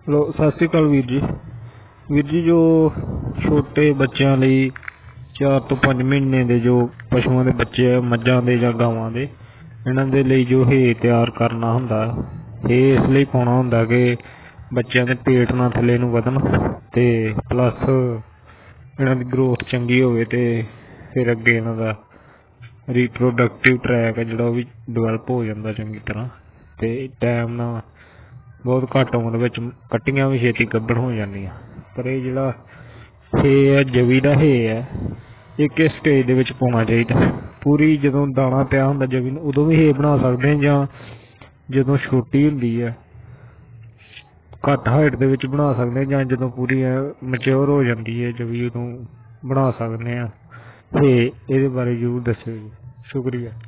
Hello, ਸਤਿ ਸ਼੍ਰੀ ਅਕਾਲ ਵੀਰ ਜੀ। ਵੀਰ ਜੀ, ਜੋ ਛੋਟੇ ਬੱਚਿਆਂ ਲਈ 4 ਤੋਂ 5 ਮਹੀਨੇ ਦੇ ਜੋ ਪਸ਼ੂਆਂ ਦੇ ਬੱਚੇ ਆ, ਮੱਝਾਂ ਦੇ ਜਾਂ ਗਾਵਾਂ ਦੇ, ਇਹਨਾਂ ਦੇ ਲਈ ਜੋ ਹੇਅ ਤਿਆਰ ਕਰਨਾ ਹੁੰਦਾ, ਇਹ ਇਸ ਲਈ ਪਾਉਣਾ ਹੁੰਦਾ ਕਿ ਬੱਚਿਆਂ ਦੇ ਪੇਟ ਨਾ ਥੱਲੇ ਨੂੰ ਵਧਣ ਅਤੇ ਪਲੱਸ ਇਹਨਾਂ ਦੀ ਗਰੋਥ ਚੰਗੀ ਹੋਵੇ ਅਤੇ ਫਿਰ ਅੱਗੇ ਇਹਨਾਂ ਦਾ ਰੀਪਰੋਡਕਟਿਵ ਟਰੈਕ ਹੈ ਜਿਹੜਾ ਉਹ ਵੀ ਡਿਵੈਲਪ ਹੋ ਜਾਂਦਾ ਚੰਗੀ ਤਰ੍ਹਾਂ, ਅਤੇ ਟਾਈਮ ਨਾਲ ਬਹੁਤ ਘੱਟ ਉਮਰ ਵਿੱਚ ਕੱਟੀਆਂ ਵੀ ਛੇਤੀ ਗੱਭਣ ਹੋ ਜਾਂਦੀਆਂ। ਪਰ ਇਹ ਜਿਹੜਾ ਹੇਅ ਹੈ, ਜਵੀ ਦਾ ਹੇਅ ਹੈ, ਇਹ ਕਿਸ ਸਟੇਜ ਦੇ ਵਿੱਚ ਪਾਉਣਾ ਚਾਹੀਦਾ? ਪੂਰੀ ਜਦੋਂ ਦਾਣਾ ਪਿਆ ਹੁੰਦਾ ਜਵੀ ਨੂੰ ਉਦੋਂ ਵੀ ਹੇਅ ਬਣਾ ਸਕਦੇ ਹਾਂ, ਜਾਂ ਜਦੋਂ ਛੋਟੀ ਹੁੰਦੀ ਹੈ ਘੱਟ ਹਾਈਟ ਦੇ ਵਿੱਚ ਬਣਾ ਸਕਦੇ ਹਾਂ, ਜਾਂ ਜਦੋਂ ਪੂਰੀ ਮੈਚਿਓਰ ਹੋ ਜਾਂਦੀ ਹੈ ਜਵੀ ਉਦੋਂ ਬਣਾ ਸਕਦੇ ਹਾਂ ਹੇਅ? ਇਹਦੇ ਬਾਰੇ ਜ਼ਰੂਰ ਦੱਸਿਓ ਜੀ। ਸ਼ੁਕਰੀਆ।